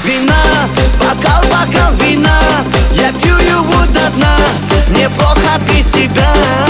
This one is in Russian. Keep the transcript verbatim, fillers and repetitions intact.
вина, бокал, бокал вина. Я пью его до дна, мне плохо без тебя.